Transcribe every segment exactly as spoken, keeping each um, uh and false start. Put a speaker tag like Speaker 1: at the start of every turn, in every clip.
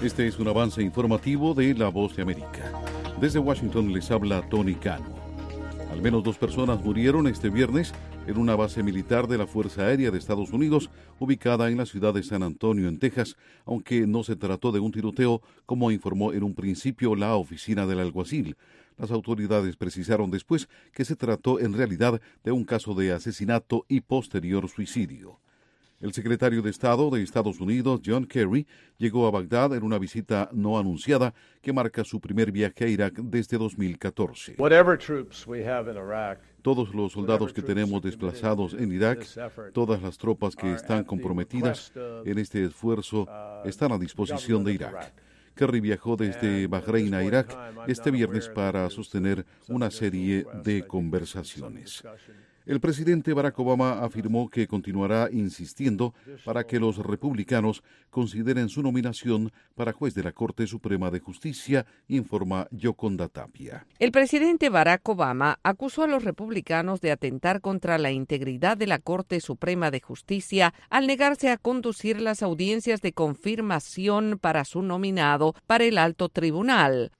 Speaker 1: Este es un avance informativo de La Voz de América. Desde Washington les habla Tony Cano. Al menos dos personas murieron este viernes en una base militar de la Fuerza Aérea de Estados Unidos, ubicada en la ciudad de San Antonio, en Texas, aunque no se trató de un tiroteo, como informó en un principio la oficina del alguacil. Las autoridades precisaron después que se trató en realidad de un caso de asesinato y posterior suicidio. El secretario de Estado de Estados Unidos, John Kerry, llegó a Bagdad en una visita no anunciada que marca su primer viaje a Irak desde dos mil catorce. Todos los soldados que tenemos desplazados en Irak, todas las tropas que están comprometidas en este esfuerzo, están a disposición de Irak. Kerry viajó desde Bahrein a Irak este viernes para sostener una serie de conversaciones. El presidente Barack Obama afirmó que continuará insistiendo para que los republicanos consideren su nominación para juez de la Corte Suprema de Justicia, informa Yoconda Tapia.
Speaker 2: El presidente Barack Obama acusó a los republicanos de atentar contra la integridad de la Corte Suprema de Justicia al negarse a conducir las audiencias de confirmación para su nominado para el alto tribunal.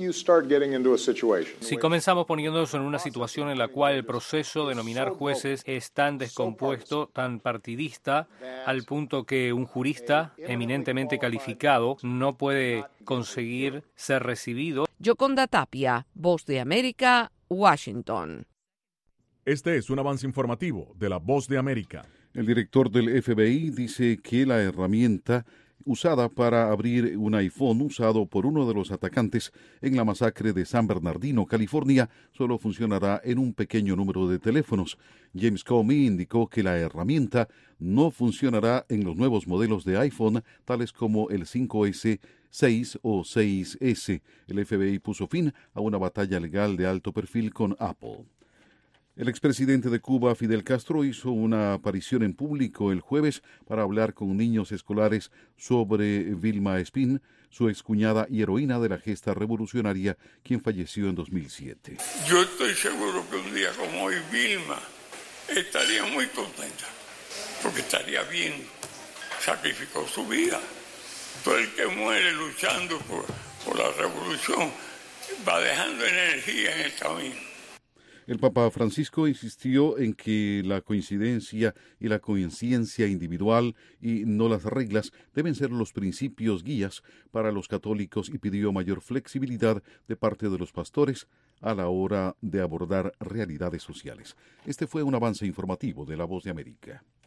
Speaker 3: Si comenzamos poniéndonos en una situación en la cual el proceso de nominar jueces es tan descompuesto, tan partidista, al punto que un jurista eminentemente calificado no puede conseguir ser recibido.
Speaker 2: Yoconda Tapia, Voz de América, Washington.
Speaker 4: Este es un avance informativo de La Voz de América.
Speaker 1: El director del F B I dice que la herramienta usada para abrir un iPhone usado por uno de los atacantes en la masacre de San Bernardino, California, solo funcionará en un pequeño número de teléfonos. James Comey indicó que la herramienta no funcionará en los nuevos modelos de iPhone, tales como el cinco ese, seis o seis ese. El F B I puso fin a una batalla legal de alto perfil con Apple. El expresidente de Cuba, Fidel Castro, hizo una aparición en público el jueves para hablar con niños escolares sobre Vilma Espín, su excuñada y heroína de la gesta revolucionaria, quien falleció en dos mil siete.
Speaker 5: Yo estoy seguro que un día como hoy Vilma estaría muy contenta, porque estaría bien, sacrificó su vida. Todo el que muere luchando por, por la revolución va dejando energía en el camino.
Speaker 1: El Papa Francisco insistió en que la coincidencia y la conciencia individual y no las reglas deben ser los principios guías para los católicos y pidió mayor flexibilidad de parte de los pastores a la hora de abordar realidades sociales. Este fue un avance informativo de La Voz de América.